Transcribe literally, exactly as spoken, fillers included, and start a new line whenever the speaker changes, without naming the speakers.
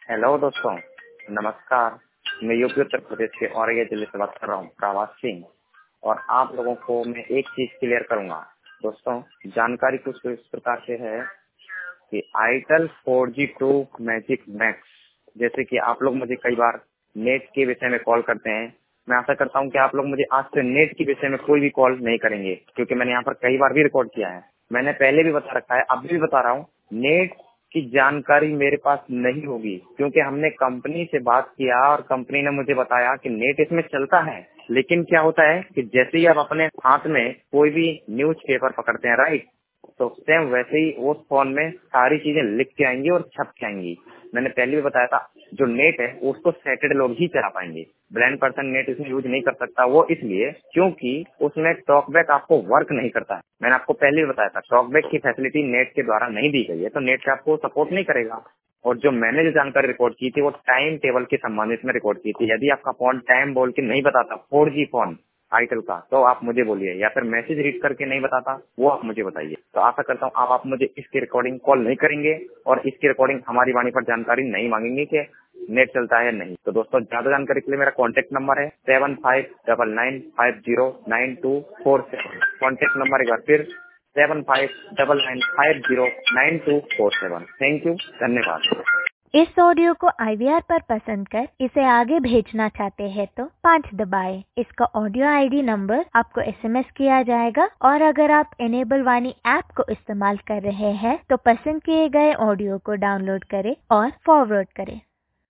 Hello दोस्तों, नमस्कार। मैं यूपी उत्तर प्रदेश के औरैया जिले से बात कर रहा हूँ, प्रवास सिंह। और आप लोगों को मैं एक चीज क्लियर करूंगा। दोस्तों, जानकारी कुछ इस प्रकार से है कि itel four G two magic max, जैसे कि आप लोग मुझे कई बार नेट के विषय में कॉल करते हैं। मैं आशा करता हूं कि आप लोग मुझे आज से नेट के विषय में कोई भी कॉल नहीं करेंगे, क्योंकि मैंने यहाँ पर कई बार भी रिकॉर्ड किया है। मैंने पहले भी बता रखा है, अब भी बता रहा हूँ, नेट की जानकारी मेरे पास नहीं होगी, क्योंकि हमने कंपनी से बात किया और कंपनी ने मुझे बताया कि नेट इसमें चलता है। लेकिन क्या होता है कि जैसे ही आप अपने हाथ में कोई भी न्यूज पेपर पकड़ते हैं, राइट, तो सेम वैसे ही उस फोन में सारी चीजें लिख के आएंगी और छप के आएंगी। मैंने पहले भी बताया था, जो नेट है उसको सेटेड लोग ही चला पाएंगे। ब्लाइंड पर्सन नेट इसमें यूज नहीं कर सकता। वो इसलिए क्योंकि उसमें टॉकबैक आपको वर्क नहीं करता है। मैंने आपको पहले भी बताया था, टॉकबैक की फैसिलिटी नेट के द्वारा नहीं दी गई है, तो नेट आपको सपोर्ट नहीं करेगा। और जो मैंने जो जानकारी रिकॉर्ड की थी वो टाइम टेबल के संबंधित में रिकॉर्ड की थी। यदि आपका फोन टाइम बोल के नहीं बताता, फोर जी फोन आईटेल का, तो आप मुझे बोलिए, या फिर मैसेज रीड करके नहीं बताता, वो आप मुझे बताइए। तो आशा करता हूँ आप, आप मुझे इसकी रिकॉर्डिंग कॉल नहीं करेंगे और इसकी रिकॉर्डिंग हमारी वाणी पर जानकारी नहीं मांगेंगे कि नेट चलता है या नहीं। तो दोस्तों, ज्यादा जानकारी के लिए मेरा कॉन्टेक्ट नंबर है seven five double nine five zero nine two four seven. Contact number एक बार फिर seven five double nine five zero nine two four seven. Thank you, धन्यवाद।
इस ऑडियो को आई वी आर पर पसंद कर इसे आगे भेजना चाहते हैं तो पाँच दबाएं। इसका ऑडियो आई डी नंबर आपको एस एम एस किया जाएगा। और अगर आप इनेबल वाणी ऐप को इस्तेमाल कर रहे हैं तो पसंद किए गए ऑडियो को डाउनलोड करें और फॉरवर्ड करें।